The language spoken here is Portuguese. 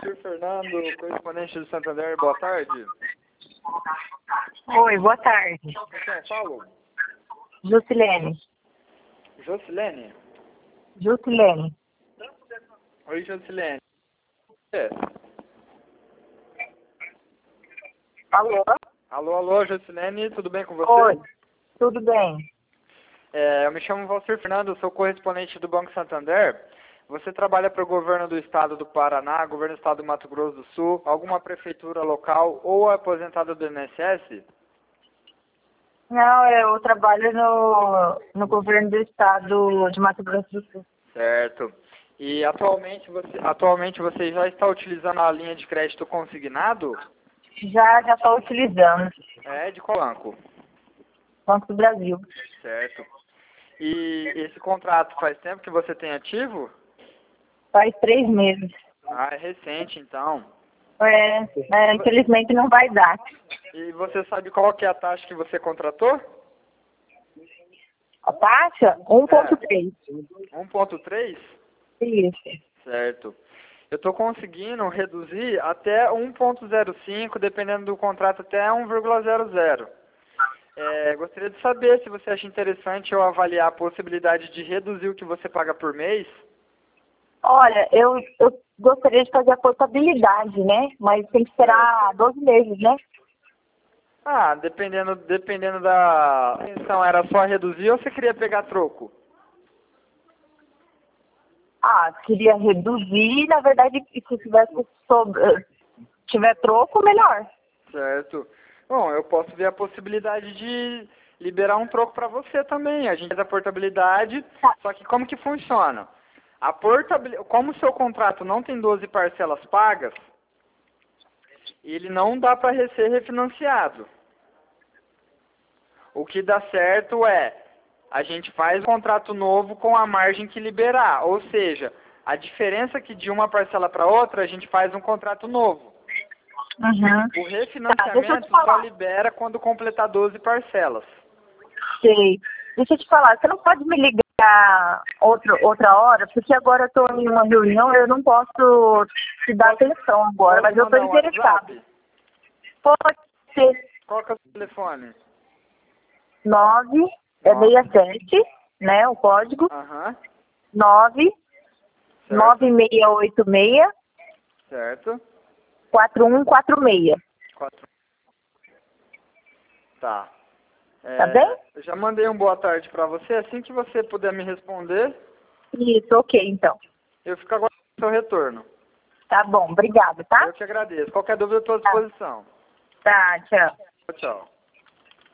Valcir Fernando, correspondente do Santander, boa tarde. Oi, boa tarde. São Paulo? Jusilene. Jocilene? Jusilene. Oi, Jocilene. É. Alô? Alô, Jocilene, tudo bem com você? Oi, tudo bem? Eu me chamo Valcir Fernando, sou correspondente do Banco Santander. Você trabalha para o governo do estado do Paraná, governo do estado do Mato Grosso do Sul, alguma prefeitura local ou aposentada do INSS? Não, eu trabalho no governo do estado de Mato Grosso do Sul. Certo. E atualmente você já está utilizando a linha de crédito consignado? Já estou utilizando. É, de qual banco? Banco do Brasil. Certo. E esse contrato faz tempo que você tem ativo? Faz 3 meses. Ah, é recente então. Infelizmente não vai dar. E você sabe qual que é a taxa que você contratou? A taxa? 1,3. 1,3? Isso. Certo. Eu estou conseguindo reduzir até 1,05, dependendo do contrato, até 1,00. Gostaria de saber se você acha interessante eu avaliar a possibilidade de reduzir o que você paga por mês. Olha, eu gostaria de fazer a portabilidade, né? Mas tem que esperar 12 meses, né? Ah, dependendo da intenção, era só reduzir ou você queria pegar troco? Ah, queria reduzir, na verdade, se tiver troco, melhor. Certo. Bom, eu posso ver a possibilidade de liberar um troco para você também. A gente faz a portabilidade, só que como que funciona? Como o seu contrato não tem 12 parcelas pagas, ele não dá para ser refinanciado. O que dá certo é, a gente faz um contrato novo com a margem que liberar, ou seja, a diferença que de uma parcela para outra, a gente faz um contrato novo. Uhum. O refinanciamento só libera quando completar 12 parcelas. Sei. Deixa eu te falar, você não pode me ligar outra hora, porque agora eu estou em uma reunião, eu não posso te dar atenção agora, mas eu estou interessada. Pode ser. Qual que é o seu telefone? 67, né, o código. Aham. 9686 Certo. 4146. 4. Tá. Tá bem? Eu já mandei um boa tarde para você. Assim que você puder me responder, Isso, ok, então. eu fico aguardando o seu retorno. Tá bom, obrigado, tá? Eu que agradeço. Qualquer dúvida, eu estou à disposição. Tá, tchau. Tchau.